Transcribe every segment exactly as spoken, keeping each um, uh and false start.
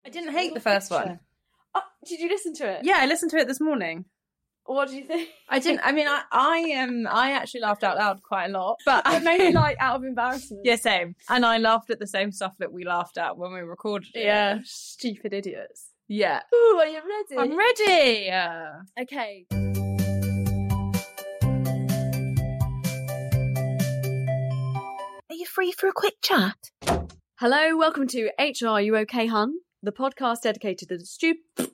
I didn't hate the first one. Oh, did you listen to it? Yeah, I listened to it this morning. What do you think? I didn't. I mean, I, I um, I actually laughed out loud quite a lot, but It made me like out of embarrassment. yeah, same. And I laughed at the same stuff that we laughed at when we recorded it. Yeah, stupid idiots. Yeah. Ooh, are you ready? I'm ready. Uh, Okay. Are you free for a quick chat? Hello, welcome to H R You Okay, Hun? The podcast dedicated to the stupid.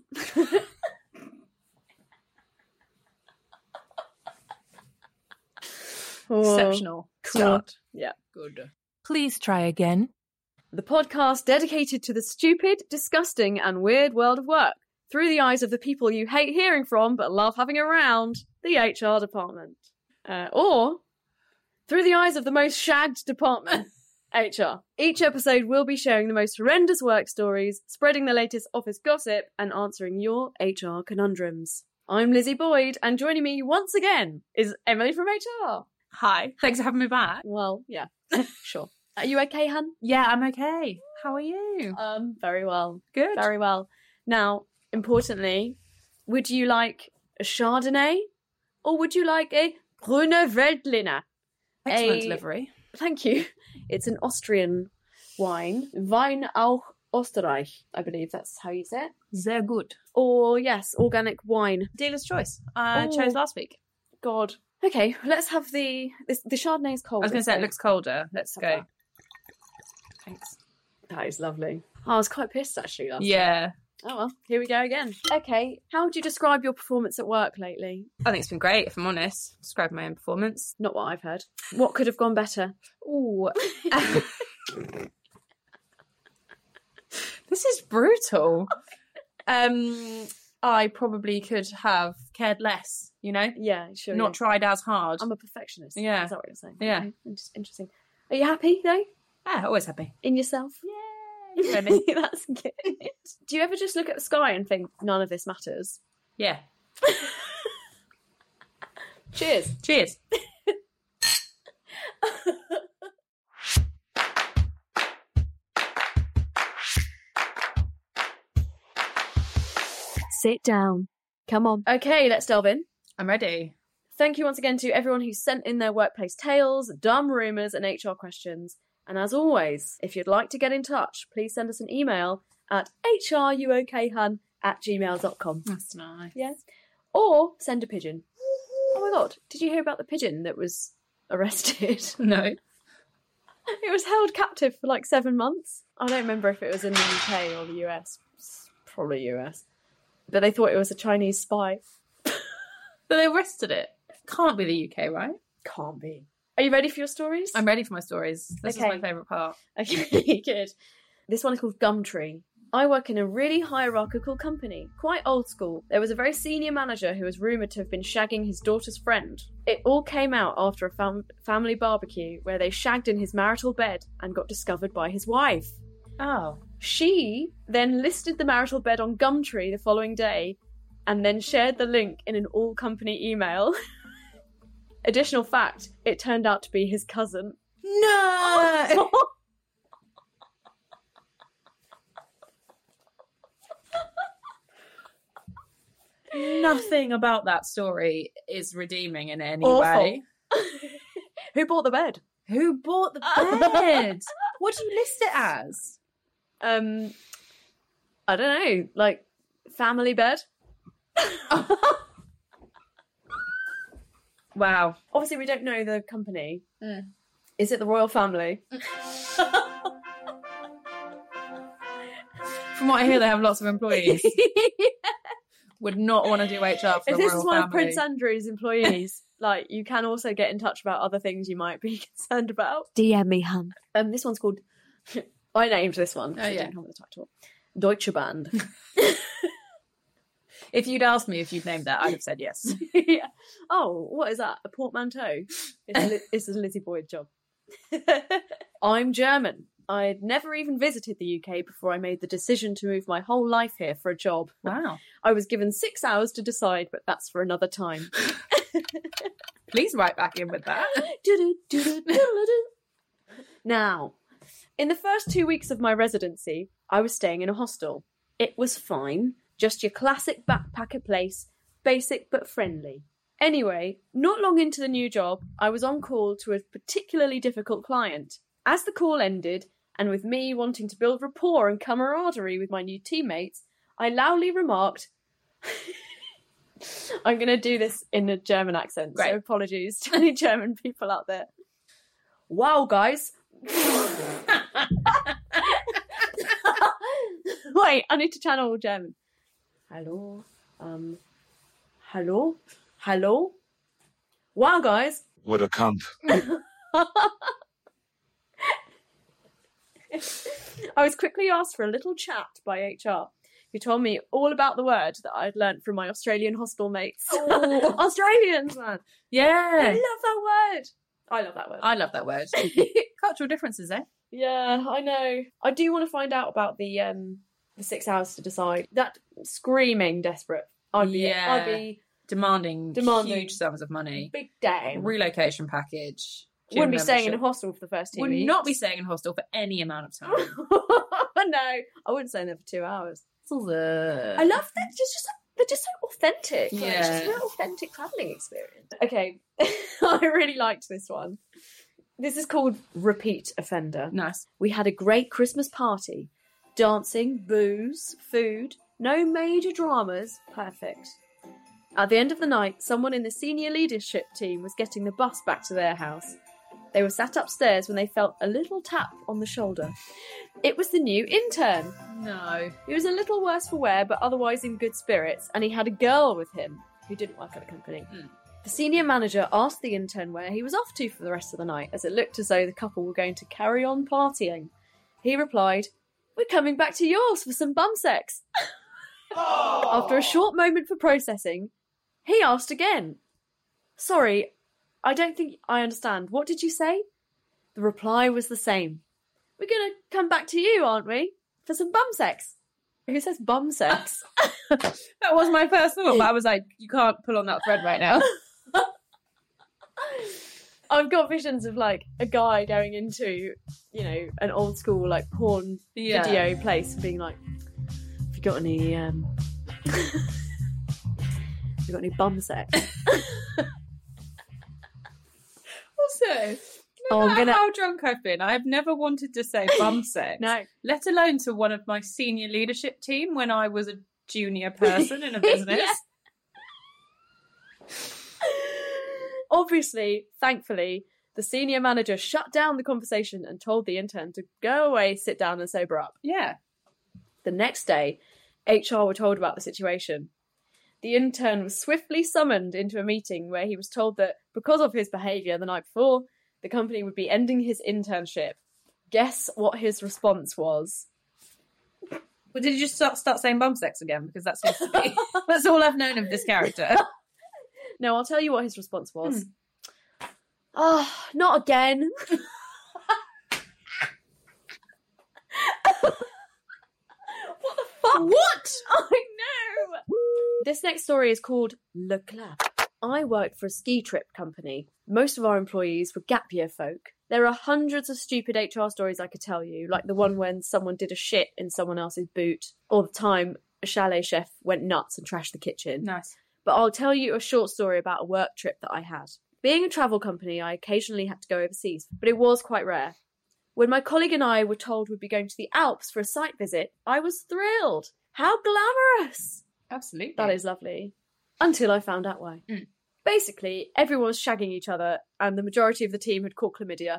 exceptional start. Yeah. Good. Please try again. The podcast dedicated to the stupid, disgusting, and weird world of work through the eyes of the people you hate hearing from but love having around, the H R department. Uh, or through the eyes of the most shagged department, H R. Each episode will be sharing the most horrendous work stories, spreading the latest office gossip, and answering your H R conundrums. I'm Lizzie Boyd, and joining me once again is Emily from H R. Hi. Thanks for having me back. Well, yeah, sure. Are you okay, hun? Yeah, I'm okay. How are you? Um, very well. Good. Very well. Now, importantly, would you like a Chardonnay or would you like a Grüne Veltliner? Excellent a- delivery. Thank you. It's an Austrian wine. Wein auch Österreich, I believe that's how you say it. Sehr good. Or, yes, organic wine. Dealer's choice. I Oh. chose last week. God. Okay, let's have the... This, the Chardonnay is cold. I was going to say it looks colder. Let's have go. that. Thanks. That is lovely. I was quite pissed, actually, last Yeah. Oh well, here we go again. Okay, how would you describe your performance at work lately? I think it's been great, if I'm honest. Describe my own performance. Not what I've heard. What could have gone better? Ooh. This is brutal. Um, I probably could have cared less, you know? Yeah, sure. Not yeah. tried as hard. I'm a perfectionist. Yeah. Is that what you're saying? Yeah. Okay, inter- Interesting. Are you happy though? Ah, always happy. In yourself? Yay! Really? That's good. Do you ever just look at the sky and think none of this matters? Yeah. Cheers. Cheers. Sit down. Come on. Okay, let's delve in. I'm ready. Thank you once again to everyone who sent in their workplace tales, dumb rumours, and H R questions. And as always, if you'd like to get in touch, please send us an email at h r u o k hun at gmail dot com. That's nice. Yes. Or send a pigeon. Oh my god, did you hear about the pigeon that was arrested? No. It was held captive for like seven months. I don't remember if it was in the U K or the U S. It's probably U S. But they thought it was a Chinese spy. But they arrested it. Can't be the U K, right? Can't be. Are you ready for your stories? I'm ready for my stories. This Okay. is my favourite part. Okay, good. This one is called Gumtree. I work in a really hierarchical company, quite old school. There was a very senior manager who was rumoured to have been shagging his daughter's friend. It all came out after a fam- family barbecue where they shagged in his marital bed and got discovered by his wife. Oh. She then listed the marital bed on Gumtree the following day and then shared the link in an all-company email. Additional fact, it turned out to be his cousin. No! Nothing about that story is redeeming in any Awful. way. Who bought the bed? Who bought the bed? What do you list it as? Um, I don't know, like family bed. Wow. Obviously, we don't know the company. Mm. Is it the royal family? From what I hear, they have lots of employees. Would not want to do H R for If the this royal is one family. of Prince Andrew's employees, like you can also get in touch about other things you might be concerned about. D M me, hun. Um, this one's called. I named this one. 'cause Oh, it yeah. didn't come with a title. Deutsche Band. If you'd asked me if you'd named that, I'd have said yes. Yeah. Oh, what is that? A portmanteau? It's a, Li- it's a Lizzie Boyd job. I'm German. I'd never even visited the U K before I made the decision to move my whole life here for a job. Wow. I was given six hours to decide, but that's for another time. Please write back in with that. Now, in the first two weeks of my residency, I was staying in a hostel. It was fine. Just your classic backpacker place, basic but friendly. Anyway, not long into the new job, I was on call to a particularly difficult client. As the call ended, and with me wanting to build rapport and camaraderie with my new teammates, I loudly remarked... I'm going to do this in a German accent, Great. so apologies to any German people out there. Wow, guys. Wait, I need to channel German. Hello. Um, hello? Hello? Wow, guys. What a cunt. I was quickly asked for a little chat by H R, who told me all about the word that I'd learnt from my Australian hostel mates. Oh. Australians, man. I Yeah. love that word. I love that word. I love that word. Cultural differences, eh? Yeah, I know. I do want to find out about the um the six hours to decide. That screaming desperate. I'd be Yeah. I'd be Demanding, Demanding. huge sums of money. big damn. Relocation package. gym Wouldn't be staying in a membership. hostel for the first two Would weeks. not be staying in a hostel for any amount of time. No, I wouldn't stay in there for two hours. I I love that. Just, just they're just so authentic. Like, it's just a Yeah. real authentic travelling experience. Okay, I really liked this one. This is called Repeat Offender. Nice. We had a great Christmas party. Dancing, booze, food, no major dramas. Perfect. At the end of the night, someone in the senior leadership team was getting the bus back to their house. They were sat upstairs when they felt a little tap on the shoulder. It was the new intern. No. He was a little worse for wear, but otherwise in good spirits, and he had a girl with him who didn't work at the company. Mm. The senior manager asked the intern where he was off to for the rest of the night, as it looked as though the couple were going to carry on partying. He replied, "We're coming back to yours for some bum sex." After a short moment for processing, he asked again, "Sorry, I don't think I understand. What did you say?" The reply was the same. "We're going to come back to you, aren't we? For some bum sex." Who says bum sex? That was my first thought, but I was like, you can't pull on that thread right now. I've got visions of like a guy going into, you know, an old school like porn Yeah. video place and being like, "Have you got any um have you got any bum sex?" Also, Oh, no I'm matter gonna- how drunk I've been, I have never wanted to say bum sex. No. Let alone to one of my senior leadership team when I was a junior person in a business. Yeah. Obviously, thankfully, the senior manager shut down the conversation and told the intern to go away, sit down and sober up. Yeah. The next day, H R were told about the situation. The intern was swiftly summoned into a meeting where he was told that because of his behaviour the night before, the company would be ending his internship. Guess what his response was? Well, did you just start, start saying bum sex again? Because that seems to be... that's all I've known of this character. No, I'll tell you what his response was. Oh, not again. What the fuck? What? I know. This next story is called Le Clap. I worked for a ski trip company. Most of our employees were gap year folk. There are hundreds of stupid H R stories I could tell you, like the one when someone did a shit in someone else's boot, or the time a chalet chef went nuts and trashed the kitchen. Nice. But I'll tell you a short story about a work trip that I had. Being a travel company, I occasionally had to go overseas, but it was quite rare. When my colleague and I were told we'd be going to the Alps for a site visit, I was thrilled. How glamorous! Absolutely. That is lovely. Until I found out why. Mm. Basically, everyone was shagging each other, and the majority of the team had caught chlamydia.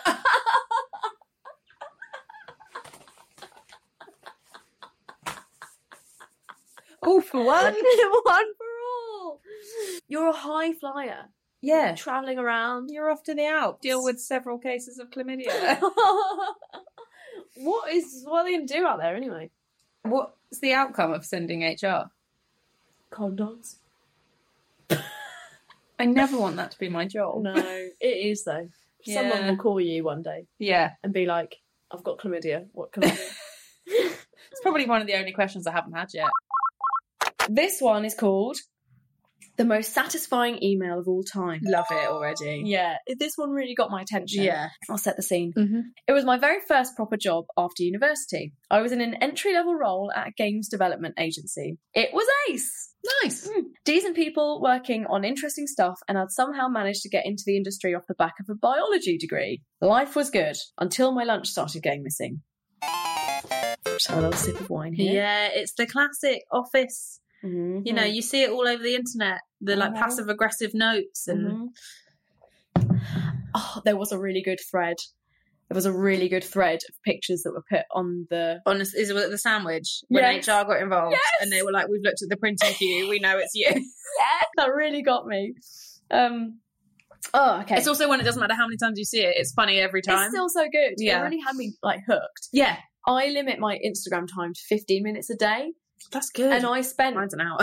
All for one. One for all! You're a high flyer. Yeah. Travelling around. You're off to the Alps. Deal with several cases of chlamydia. What is what are they going to do out there anyway? What's the outcome of sending H R? Condoms? I never want that to be my job. No, it is though. Someone Yeah. will call you one day Yeah. and be like, "I've got chlamydia. What can I do?" It's probably one of the only questions I haven't had yet. This one is called The most satisfying email of all time. Love it already. Yeah, this one really got my attention. Yeah. I'll set the scene. Mm-hmm. It was my very first proper job after university. I was in an entry-level role at a games development agency. It was ace! Nice. Mm. Decent people working on interesting stuff, and I'd somehow managed to get into the industry off the back of a biology degree. Life was good, until my lunch started going missing. Just have a little sip of wine here. Yeah, it's the classic office. Mm-hmm. You know, you see it all over the internet. The like Mhm. passive aggressive notes and Mhm. Oh, there was a really good thread. There was a really good thread of pictures that were put on the... on is it the sandwich when Yes. H R got involved Yes. and they were like, "We've looked at the printing queue. We know it's you." Yeah, that really got me. Um, oh, okay. It's also one. It doesn't matter how many times you see it. It's funny every time. It's still so good. Yeah. It really had me like hooked. yeah, I limit my Instagram time to fifteen minutes a day, that's good. and I spent. Mine's an hour.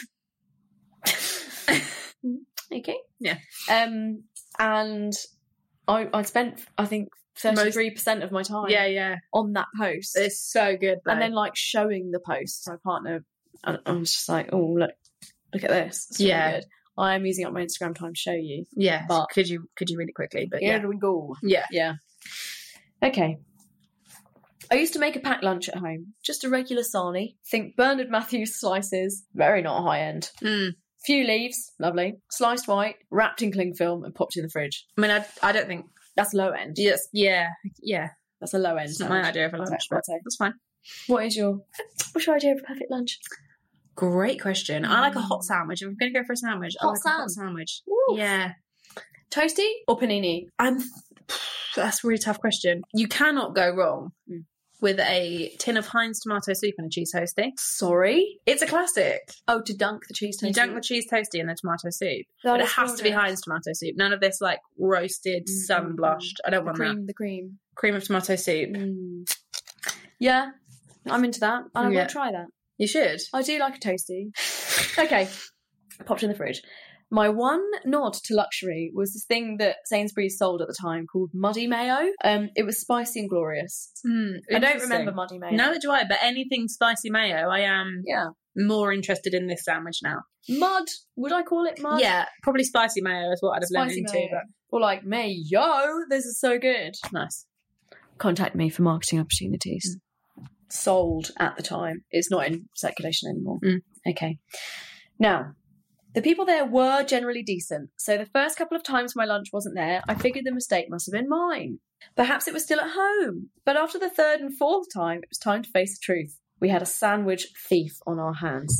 I... okay. Yeah. Um, and I I spent I think thirty-three percent of my time. yeah, yeah. On that post. It's so good. Though. And then like showing the post to my partner, and I was just like, oh look, look at this. It's really Yeah. good. I am using up my Instagram time to show you. yeah, but- could you could you read it quickly? But Here yeah, we go. yeah. Yeah. Okay. I used to make a packed lunch at home. Just a regular sarnie. Think Bernard Matthews slices. Very not high end. Mm. Few leaves. Lovely. Sliced white. Wrapped in cling film and popped in the fridge. I mean, I I don't think. That's low end. Yes, yeah, yeah. That's a low end. It's not my sandwich. idea of a I'll lunch, say- but I'll say. that's fine. What is your... What's your idea of a perfect lunch? Great question. I like a hot sandwich. If I'm going to go for a sandwich, I Hot like a hot sam. sandwich. Oof. Yeah. Toasty or panini? I'm. That's a really tough question. You cannot go wrong Mm. with a tin of Heinz tomato soup and a cheese toasty. Sorry? It's a classic. Oh, to dunk the cheese toasty. You dunk the cheese toasty in the tomato soup, That but it is has to be gorgeous. Heinz tomato soup. None of this like roasted, Mm, sun blushed. I don't The want cream, the cream. that cream of tomato soup. Mm. Yeah, I'm into that. I Yeah. want to try that. You should. I do like a toasty. Okay, popped in the fridge. My one nod to luxury was this thing that Sainsbury's sold at the time called Muddy Mayo. Um, it was spicy and glorious. Mm, I don't interesting. remember Muddy Mayo. Neither do I. But anything spicy mayo, I am Yeah. more interested in this sandwich now. Mud. Would I call it mud? Yeah, probably spicy mayo is what I'd have leaned Spicy into. mayo. Or like, mayo, this is so good. But nice. Contact me for marketing opportunities. Sold at the time. It's not in circulation anymore. Mm. Okay. Now, the people there were generally decent, so the first couple of times my lunch wasn't there, I figured the mistake must have been mine. Perhaps it was still at home. But after the third and fourth time, it was time to face the truth. We had a sandwich thief on our hands.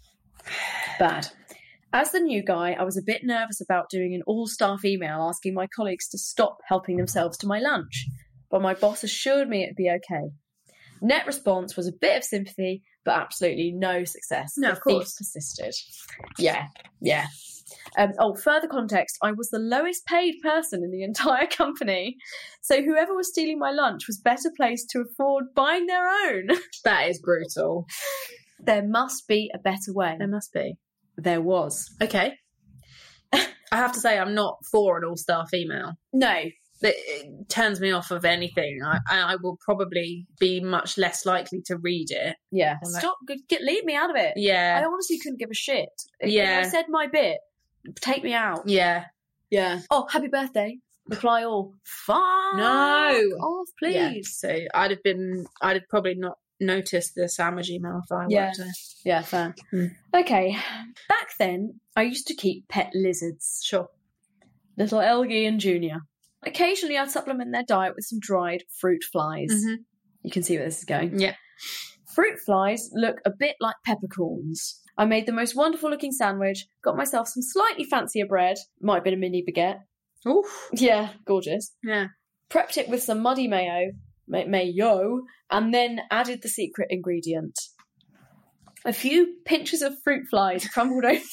Bad. As the new guy, I was a bit nervous about doing an all-staff email asking my colleagues to stop helping themselves to my lunch, but my boss assured me it'd be okay. Net response was a bit of sympathy, but absolutely no success. No, The of course. thief persisted. Yeah, yeah. Um, oh, further context, I was the lowest paid person in the entire company, so whoever was stealing my lunch was better placed to afford buying their own. That is brutal. There must be a better way. There must be. There was. Okay. I have to say, I'm not for an all-staff email. No. It, it turns me off of anything. I, I will probably be much less likely to read it. Yeah. Or like- Stop. Get, leave me out of it. Yeah. I honestly couldn't give a shit. If, Yeah. if I said my bit, take me out. Yeah. Yeah. Oh, happy birthday. Reply all. Fuck. No. Off, Yeah. please. So I'd have been, I'd have probably not noticed the sandwich email if I Yeah. worked there. Yeah, fair. Mm. Okay. Back then, I used to keep pet lizards. Sure. Little Elgie and Junior. Occasionally, I'd supplement their diet with some dried fruit flies. Mhm. You can see where this is going. Yeah. Fruit flies look a bit like peppercorns. I made the most wonderful looking sandwich, got myself some slightly fancier bread, might have been a mini baguette. Oof. Yeah, gorgeous. Yeah. Prepped it with some muddy mayo, ma- mayo, and then added the secret ingredient. A few pinches of fruit flies crumbled over.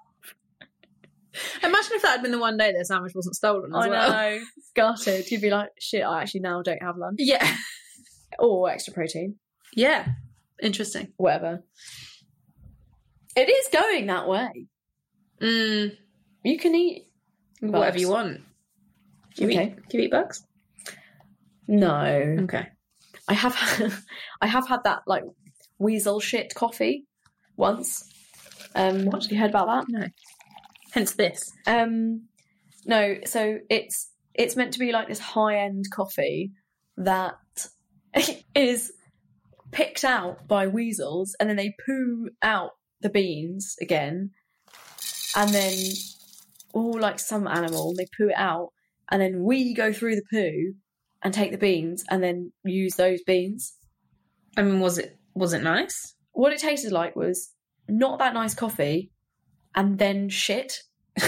Imagine if that had been the one day their sandwich wasn't stolen as I well. know, gutted. You'd be like, shit, I actually now don't have lunch. Yeah. Or extra protein, Yeah. Interesting. whatever. It is going that way. Mm, You can eat whatever bugs. you want. Do you, Okay. eat, do you eat bugs? No. Okay. I have I have had that like weasel shit coffee once. Um, What? Have you heard about that? No. Hence this. Um, no, so it's it's meant to be like this high-end coffee that is picked out by weasels, and then they poo out the beans again, and then all like some animal, they poo it out, and then we go through the poo and take the beans and then use those beans. I mean, was it was it nice? What it tasted like was not that nice coffee, and then shit.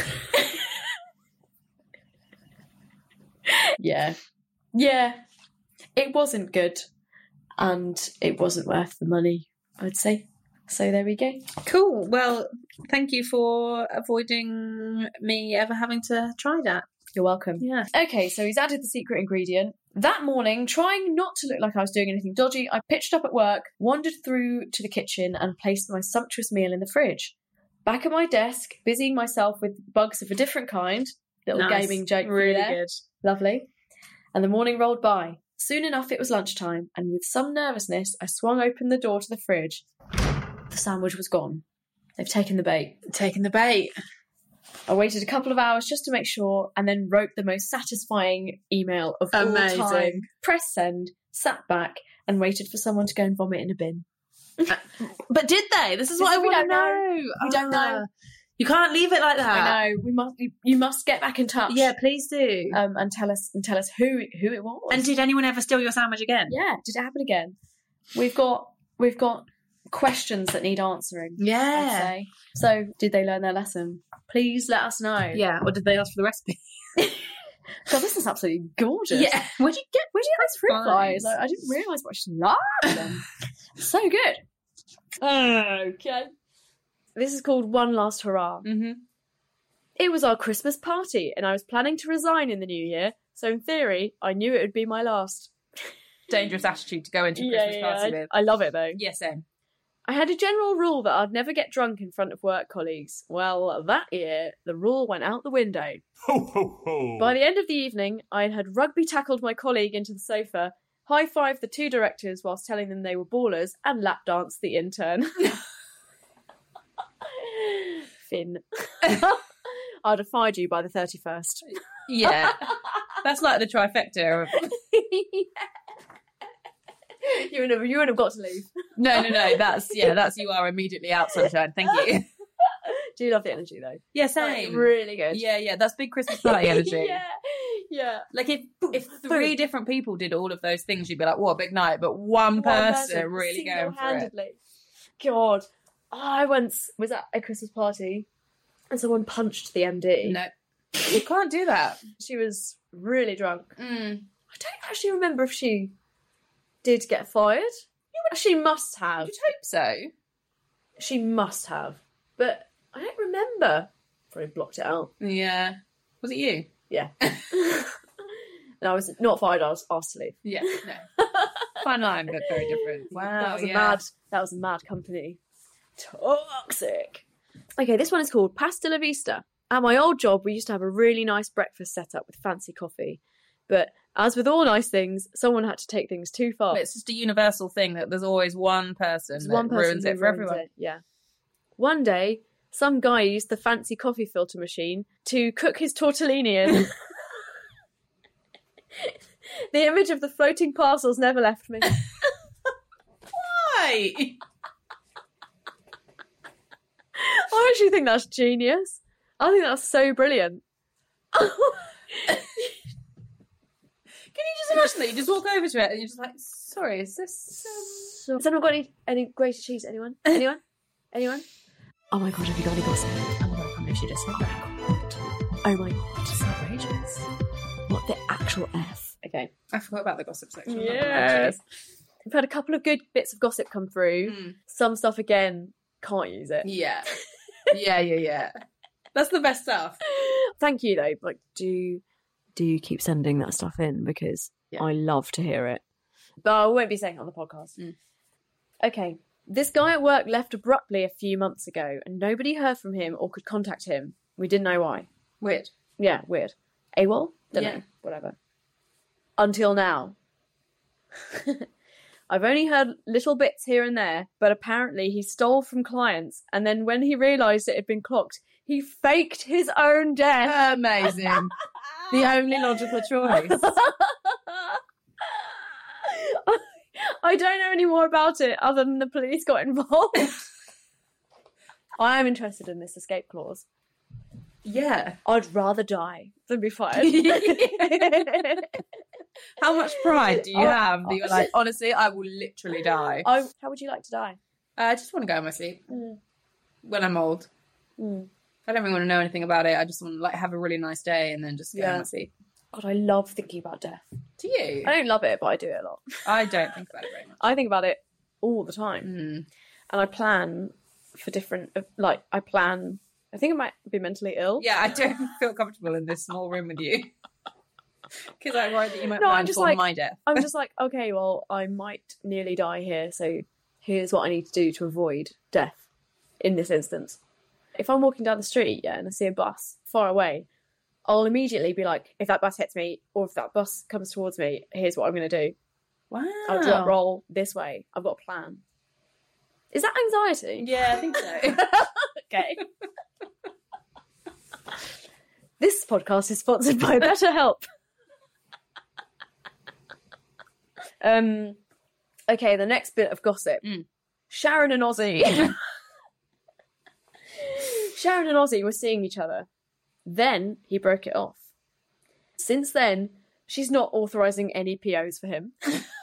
yeah. Yeah. It wasn't good, and it wasn't worth the money, I'd say. So there we go. Cool. Well, thank you for avoiding me ever having to try that. You're welcome. Yeah. Okay, so he's added the secret ingredient. That morning, trying not to look like I was doing anything dodgy, I pitched up at work, wandered through to the kitchen, and placed my sumptuous meal in the fridge. Back at my desk, busying myself with bugs of a different kind. Little Nice. gaming joke for you Really there. good. Lovely. And the morning rolled by. Soon enough, it was lunchtime, and with some nervousness, I swung open the door to the fridge. The sandwich was gone. They've taken the bait. Taking the bait. I waited a couple of hours just to make sure, and then wrote the most satisfying email of Amazing. all time. Pressed send, sat back, and waited for someone to go and vomit in a bin. But did they? This is This what is- I we want to don't know. know. We don't know. Ah. You can't leave it like that. I know. We must. You, you must get back in touch. Yeah, please do. Um, and tell us and tell us who who it was. And did anyone ever steal your sandwich again? yeah, did it happen again? We've got we've got questions that need answering. I'd Yeah. say. So, did they learn their lesson? Please let us know. Yeah. Or did they ask for the recipe? God, this is absolutely gorgeous. Yeah. Where'd you get? Where do you get these fruit Flies. flies? Like, I didn't realise what she loved them. So good. Okay. This is called One Last Hurrah. Mm-hmm. It was our Christmas party, and I was planning to resign in the new year, so in theory, I knew it would be my last. Dangerous attitude to go into a Christmas party with. I love it though. Yeah, same. I had a general rule that I'd never get drunk in front of work colleagues. Well, that year, the rule went out the window. Ho, ho, ho. By the end of the evening, I had rugby tackled my colleague into the sofa, high-fived the two directors whilst telling them they were ballers, and lap-danced the intern. Finn. I'd have fired you by the thirty-first. Yeah. That's like the trifecta of... You wouldn't have, you wouldn't have got to leave. No, no, no. That's, yeah, that's you are immediately out, sunshine. Thank you. Do you love the energy, though? Yeah, Like, same. really good. Yeah, yeah. That's big Christmas party energy. yeah, yeah. Like if if three different people did all of those things, you'd be like, "What a big night!" But one, One person, really going for it. single-handedly. God, I once was at a Christmas party and someone punched the M D. No, you can't do that. She was really drunk. Mm. I don't actually remember if she did get fired. She must have. You'd hope so. She must have. But I don't remember. Probably blocked it out. Yeah. Was it you? Yeah. And I was not fired, I was asked to leave. Yeah. No. Fine line, but very different. Wow. that was a yeah. mad that was a mad company. Toxic. Okay, this one is called Pasta La Vista. At my old job, we used to have a really nice breakfast set up with fancy coffee. But as with all nice things, someone had to take things too far. It's just a universal thing that there's always one person There's that one person ruins who it for ruins everyone. it, yeah. One day, some guy used the fancy coffee filter machine to cook his tortellini in. The image of the floating parcels never left me. Why? I actually think that's genius. I think that's so brilliant. Can you just imagine that? You just walk over to it and you're just like, sorry, is this... Um... So, has anyone got any, any grated cheese? Anyone? Anyone? Anyone? Oh my god, have you got any gossip? Oh my god, I can't believe she just said that. Oh my god. It's outrageous. What the actual F? Okay. I forgot about the gossip section. Yes. We've had a couple of good bits of gossip come through. Mm. Some stuff, again, can't use it. Yeah. Yeah, yeah, yeah. That's the best stuff. Thank you, though. Like, do do keep sending that stuff in, because Yeah. I love to hear it. But I won't be saying it on the podcast. Mm. Okay. This guy at work left abruptly a few months ago, and nobody heard from him or could contact him. We didn't know why. Weird. Yeah, weird. AWOL? Don't Yeah. know. Whatever. Until now. I've only heard little bits here and there, but apparently he stole from clients, and then when he realised it had been clocked, he faked his own death. Amazing. The only logical choice. I don't know any more about it other than the police got involved. I am interested in this escape clause. Yeah. I'd rather die than be fired. How much pride do you Oh, have that you're like, honestly, I will literally die? I, how would you like to die? I just want to go in my sleep Mm. when I'm old. Mm. I don't really want to know anything about it. I just want to like have a really nice day and then just go Yeah. in my sleep. God, I love thinking about death. Do you? I don't love it, but I do it a lot. I don't think about it very much. I think about it all the time. Mm. And I plan for different, like, I plan, I think I might be mentally ill. Yeah, I don't feel comfortable in this small room with you. Because I worry that you might No, I'm plan just for like- my death. I'm just like, okay, well, I might nearly die here, so here's what I need to do to avoid death in this instance. If I'm walking down the street, yeah, and I see a bus far away, I'll immediately be like, if that bus hits me, or if that bus comes towards me, here's what I'm going to do. Wow. I'll drop roll this way. I've got a plan. Is that anxiety? Yeah, I think so. Okay. This podcast is sponsored by BetterHelp. um, okay, the next bit of gossip. Mm. Sharon and Ozzy. Sharon and Ozzy were seeing each other. Then he broke it off. Since then, she's not authorising any P Os for him.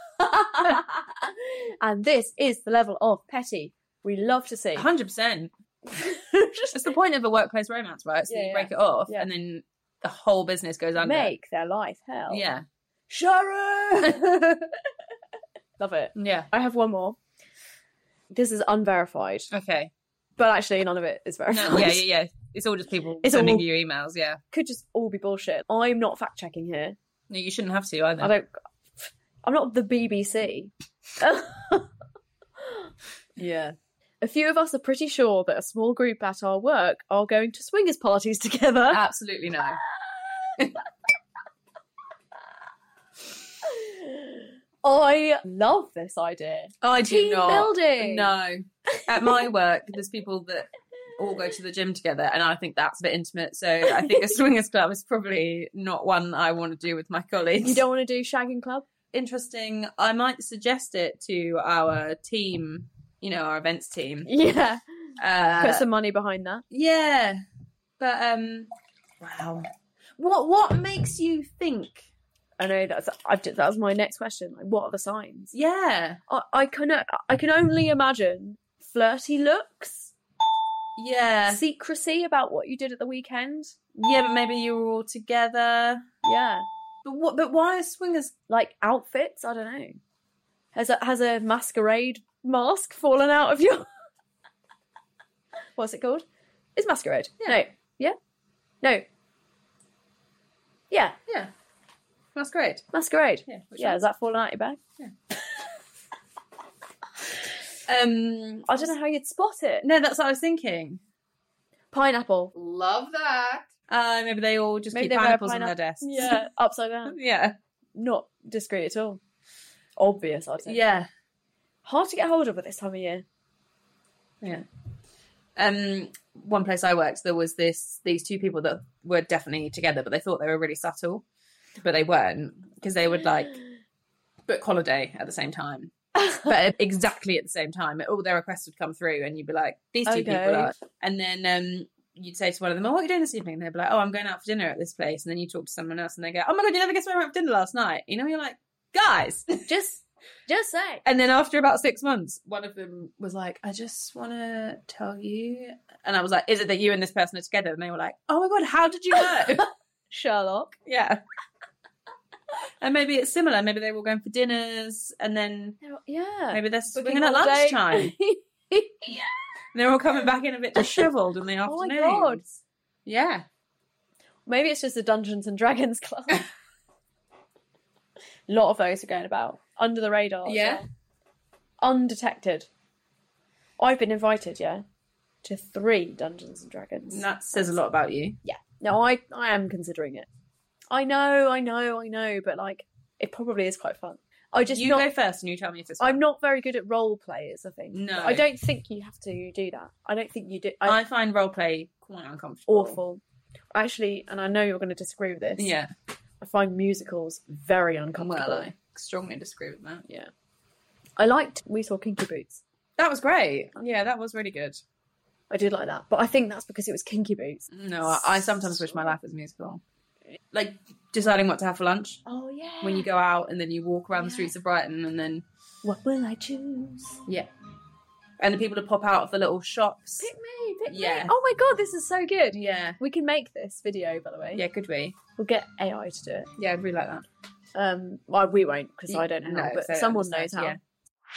And this is the level of petty we love to see. one hundred percent. It's the point of a workplace romance, right? So Yeah, you yeah. break it off Yeah. and then the whole business goes under. Make their life hell. Yeah. Sharon! Love it. Yeah. I have one more. This is unverified, Okay. but actually none of it is verified. No, yeah, yeah, yeah. It's all just people It's sending all- you emails, yeah. Could just all be bullshit. I'm not fact checking here. No, you shouldn't have to either. I don't. I'm not the B B C. Yeah. A few of us are pretty sure that a small group at our work are going to swingers parties together. Absolutely no. I love this idea. I do Team not. building. No. At my work, there's people that all go to the gym together, and I think that's a bit intimate. So I think a swingers club is probably not one I want to do with my colleagues. You don't want to do shagging club? Interesting. I might suggest it to our team, you know, our events team. Yeah. Uh, Put some money behind that. yeah. But, um, wow. What, what makes you think? I know that's I've just, that was my next question. Like, what are the signs? Yeah. I, I can I can only imagine flirty looks, Yeah. secrecy about what you did at the weekend. Yeah, but maybe you were all together. Yeah, But what? But why are swingers? like outfits. I don't know. Has a has a masquerade mask fallen out of your? What's it called? It's masquerade. Yeah. No. Yeah. No. Yeah. Yeah. That's great. Masquerade. Yeah. which Yeah. one? Has that fallen out your bag? Um, I don't know how you'd spot it. No, that's what I was thinking. Pineapple. Love that. Uh, maybe they all just Maybe keep they wear pineapples on pineapple- their desks. Yeah. Upside down. yeah. Not discreet at all. Obvious, I'd say. Yeah. Hard to get hold of at this time of year. Yeah. Um, one place I worked, there was this these two people that were definitely together, but they thought they were really subtle, but they weren't, because they would like book holiday at the same time, but exactly at the same time. All their requests would come through, and you'd be like, "These two Okay. people are," and then um, you'd say to one of them, "Oh, what are you doing this evening?" And they'd be like, "Oh, I'm going out for dinner at this place," and then you talk to someone else, and they go, "Oh my god, you never guessed where I went for dinner last night?" You know, you're like, "Guys." Just, just say. And then after about six months, one of them was like, I just want to tell you. And I was like, is it that you and this person are together? And they were like, oh my God, how did you know? Sherlock. Yeah. And maybe it's similar. Maybe they were going for dinners and then Yeah. maybe they're Booking swinging at holiday. lunchtime. And they're all coming back in a bit dishevelled in the Oh my afternoon. God. Yeah. Maybe it's just the Dungeons and Dragons club. A lot of those are going about. Under the radar. as Yeah. well. Undetected. I've been invited, yeah, to three Dungeons and Dragons. And that says a lot about you. Yeah. No, I, I am considering it. I know, I know, I know, but like, it probably is quite fun. I just you not, go first and you tell me if it's I'm not very good at role players, I think. No. I don't think you have to do that. I don't think you do. I, I find roleplay quite uncomfortable. awful. Actually, and I know you're going to disagree with this. Yeah. I find musicals very uncomfortable. Well, I strongly disagree with that. Yeah. I liked We Saw Kinky Boots. That was great. Yeah, that was really good. I did like that. But I think that's because it was Kinky Boots. No, I, I sometimes wish my life was musical. Like deciding what to have for lunch. Oh, yeah. When you go out and then you walk around the Yeah. streets of Brighton and then... What will I choose? Yeah. And the people that pop out of the little shops. Pick me, pick Yeah. me. Oh my god, this is so good. Yeah. We can make this video, by the way. Yeah, could we? We'll get A I to do it. Yeah, I'd really like that. Um, well, we won't, because I don't know how, No, but so I someone knows understand, how. yeah.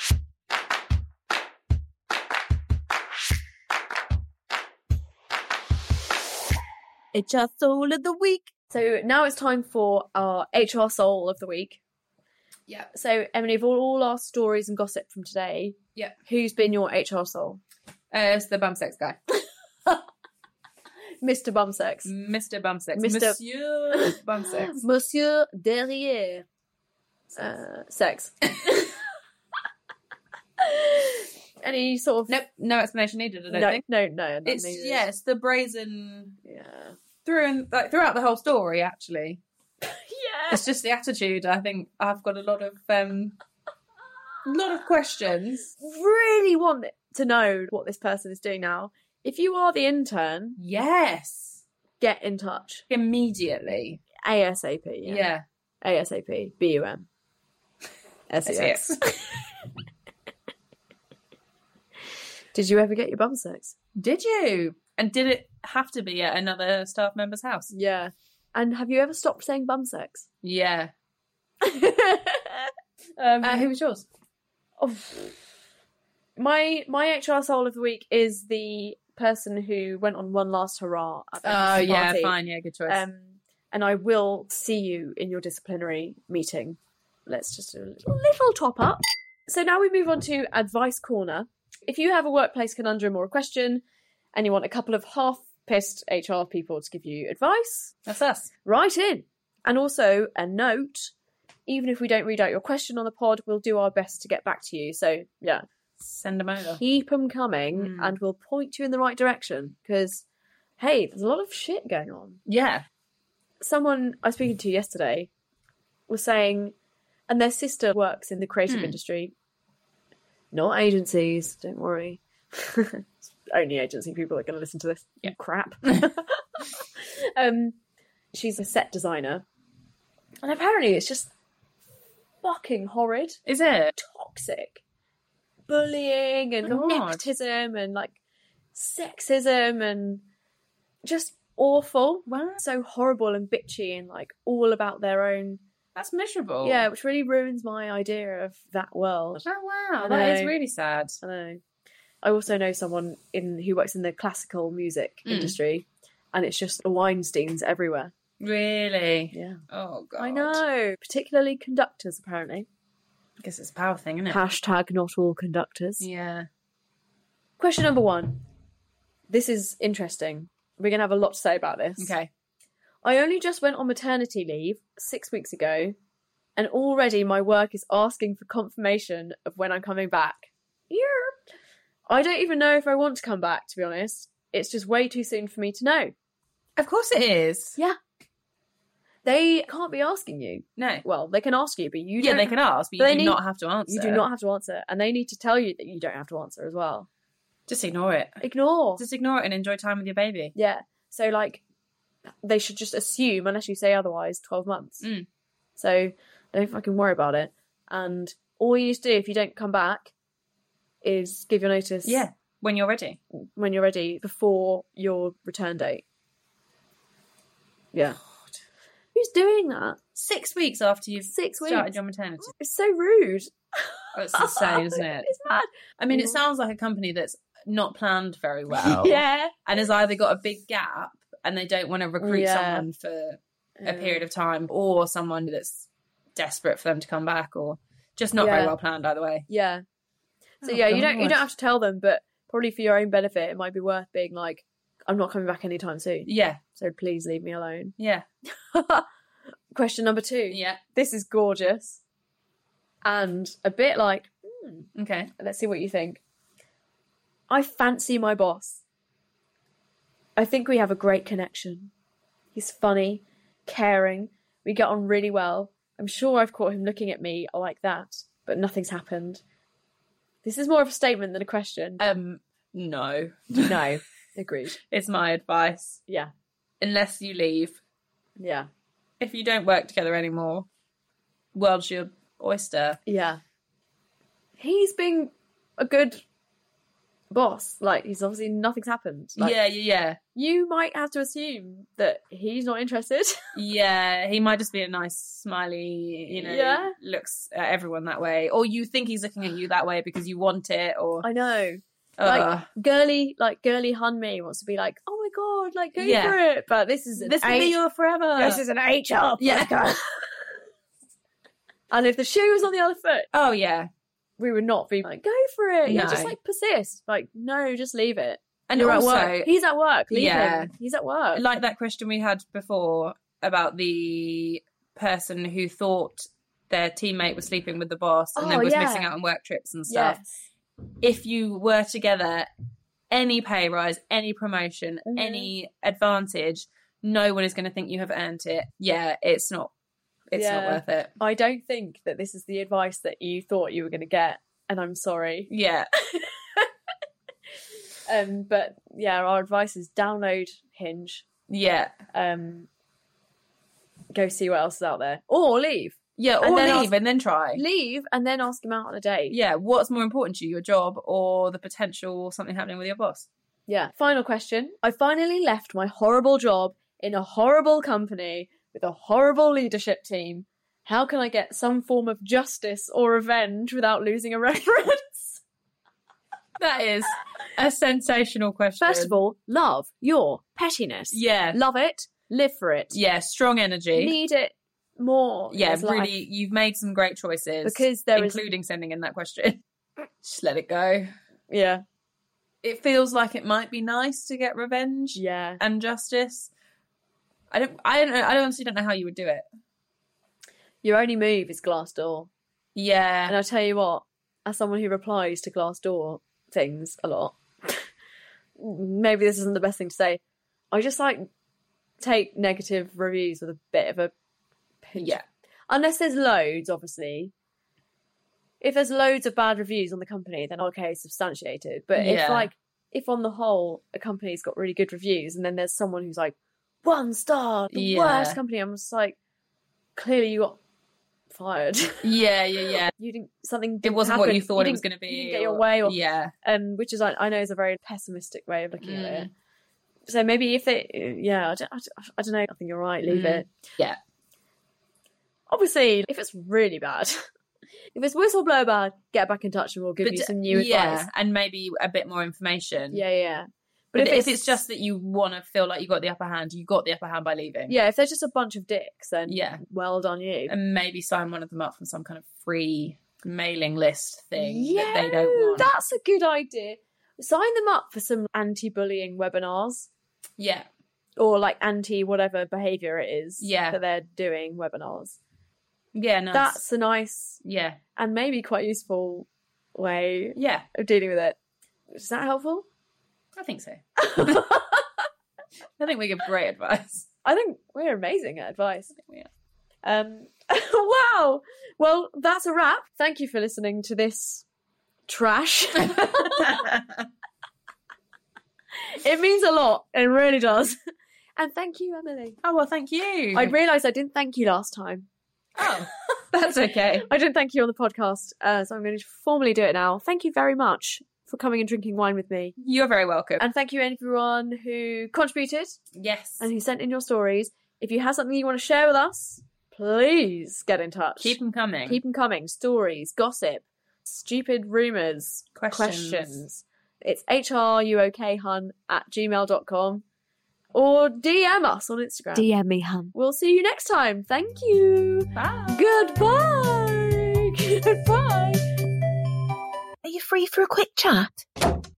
H R Soul of the Week. So now it's time for our H R Soul of the Week. Yeah. So, Emily, of all, all our stories and gossip from today, Yeah. who's been your H R Soul? Uh, it's the bum sex guy. Mister Bumsex. Mister Bumsex. Mister Monsieur Bumsex. Monsieur Derriere. Uh, sex. Any sort of... Nope, no explanation needed, I don't no, think. no, no, no. It's, neither. yeah, it's the brazen... Yeah. Through and, like, throughout the whole story, actually. Yeah. It's just the attitude. I think I've got a lot of... um a lot of questions. Really want to know what this person is doing now. If you are the intern, Yes. get in touch. Immediately. ASAP. Yeah. Yeah. ASAP. B U M. S E X. Did you ever get your bum sex? Did you? And did it have to be at another staff member's house? Yeah. And have you ever stopped saying bum sex? Yeah. um, Uh, who was yours? oh, my my H R soul of the week is the person who went on one last hurrah at the Oh, yeah, party. fine. Yeah, good choice. Um, and I will see you in your disciplinary meeting. Let's just do a little, little top up. So now we move on to Advice Corner. If you have a workplace conundrum or a question and you want a couple of half-pissed H R people to give you advice, That's us. write in. And also a note, even if we don't read out your question on the pod, we'll do our best to get back to you. So, yeah, Send them over. keep them coming Mm. and we'll point you in the right direction because, hey, there's a lot of shit going on. Yeah. Someone I was speaking to yesterday was saying, and their sister works in the creative Hmm. industry, not agencies, don't worry. It's only agency people are going to listen to this. Yeah. Crap. um, she's a set designer, and apparently it's just fucking horrid, Is it? toxic, bullying and God. nepotism and like sexism and just awful. Wow. So horrible and bitchy and like all about their own. That's miserable. Yeah, which really ruins my idea of that world. Oh, wow. I That is know. really sad. I know. I also know someone in who works in the classical music Mm. industry, and it's just the Weinsteins everywhere. Really? Yeah, Oh, God. I know. Particularly conductors, apparently. I guess it's a power thing, isn't it? Hashtag not all conductors. Yeah. Question number one. This is interesting. We're going to have a lot to say about this. Okay. I only just went on maternity leave six weeks ago, and already my work is asking for confirmation of when I'm coming back. Yeah. I don't even know if I want to come back, to be honest. It's just way too soon for me to know. Of course it is. Yeah. They can't be asking you. No. Well, they can ask you, but you Yeah, don't. they can ask, but They you do need- not have to answer. You do not have to answer, and they need to tell you that you don't have to answer as well. Just ignore it. Ignore. Just ignore it and enjoy time with your baby. Yeah. So, like, they should just assume, unless you say otherwise, twelve months. Mm. So, don't fucking worry about it. And all you need to do if you don't come back is give your notice Yeah. When you're ready. when you're ready before your return date. Yeah. Who's doing that? Six weeks after you've Six started weeks. your maternity. It's so rude. Oh, it's insane, isn't it? It's mad. I mean, it Mm. sounds like a company that's not planned very well. Yeah. And has either got a big gap and they don't want to recruit Yeah. someone for a period of time, or someone that's desperate for them to come back, or just not very Yeah. well planned either way. Yeah. So Oh, yeah, you don't you God. don't have to tell them, but probably for your own benefit, it might be worth being like, I'm not coming back anytime soon. Yeah. So please leave me alone. Yeah. Question number two. Yeah. This is gorgeous. And a bit like, hmm, Okay. let's see what you think. I fancy my boss. I think we have a great connection. He's funny, caring, we get on really well. I'm sure I've caught him looking at me like that, but nothing's happened. This is more of a statement than a question. Um, no. No, agreed. It's my advice. Yeah, Unless you leave. yeah, If you don't work together anymore, world's your oyster. yeah. He's being a good boss. Like, he's obviously nothing's happened. Like, yeah, yeah, yeah. you might have to assume that he's not interested. Yeah, he might just be a nice, smiley, you know, Yeah. looks at everyone that way. Or you think he's looking at you that way because you want it, or... I know. Ugh. Like, girly, like, girly Hunmi wants to be like, oh my god, like, go Yeah. for it. But this is an this will be H- your forever. This is an H R Yeah. podcast. And if the shoe was on the other foot, Oh, yeah. we would not be like, go for it. Yeah, No. just like persist. Like, no, just leave it. And You're also, at work. He's at work. Leave Yeah. him. He's at work. like that question we had before about the person who thought their teammate was sleeping with the boss and Oh, then was yeah. missing out on work trips and stuff. Yes. If you were together, any pay rise, any promotion, Mhm. any advantage, no one is going to think you have earned it. Yeah, it's not. It's Yeah. not worth it. I don't think that this is the advice that you thought you were going to get. And I'm sorry. Yeah, Um, but yeah, our advice is download Hinge. yeah, Um, go see what else is out there. Or leave. yeah. And Or then leave ask- and then try. Leave and then ask him out on a date. Yeah, what's more important to you, your job or the potential something happening with your boss? Yeah. Final question. I finally left my horrible job in a horrible company with a horrible leadership team. How can I get some form of justice or revenge without losing a reference? That is a sensational question. First of all, love your pettiness. yeah, Love it. Live for it. yeah, strong energy. Need it more. in Yeah, his life. really, you've made some great choices. Because there is. including sending in that question. Just let it go. Yeah. It feels like it might be nice to get revenge Yeah. and justice. I don't. I don't. know- I honestly don't know how you would do it. Your only move is Glassdoor. Yeah. And I'll tell you what, as someone who replies to Glassdoor things a lot, maybe this isn't the best thing to say. I just like take negative reviews with a bit of a pinch. Yeah. Unless there's loads, obviously. If there's loads of bad reviews on the company, then okay, substantiated. But Yeah. if like, if on the whole a company's got really good reviews, and then there's someone who's like one star, the Yeah. worst company, I'm just like, clearly you got fired. Yeah. Yeah. Yeah. you didn't something It didn't wasn't happen. what you thought it didn't- was going to be. you didn't get your or- way, or, yeah. um, which is I, I know is a very pessimistic way of looking at Mm. it. So maybe if they, yeah, I don't, I don't, I don't know. I think you're right. Leave Mm. it. Yeah. Obviously, if it's really bad, if it's whistleblower bad, get back in touch and we'll give But you d- some new yeah, advice. and maybe a bit more information. Yeah, yeah. But, if, it's just that you want to feel like you got the upper hand, you got the upper hand by leaving. yeah, if there's just a bunch of dicks, then Yeah. well done you. And maybe sign one of them up for some kind of free mailing list thing yeah, that they don't want. that's a good idea. Sign them up for some anti-bullying webinars. Yeah. Or like anti whatever behaviour it is Yeah. that they're doing webinars. Yeah, nice. That's a nice yeah. and maybe quite useful way Yeah, of dealing with it. Is that helpful? I think so. I think we give great advice. I think we're amazing at advice. I think we are. Um, wow. Well, that's a wrap. Thank you for listening to this trash. It means a lot. It really does. And thank you, Emily. Oh, well, thank you. I realised I didn't thank you last time. Oh, that's okay. I didn't thank you on the podcast, uh, so I'm going to formally do it now. Thank you very much for coming and drinking wine with me. You're very welcome. And thank you everyone who contributed yes. and who sent in your stories. If you have something you want to share with us, please get in touch. Keep them coming. Keep them coming. Stories, gossip, stupid rumours, Questions. questions. It's hruokhun at gmail dot com or D M us on Instagram. D M me, hun. We'll see you next time. Thank you. Bye. Goodbye. Goodbye. Are you free for a quick chat?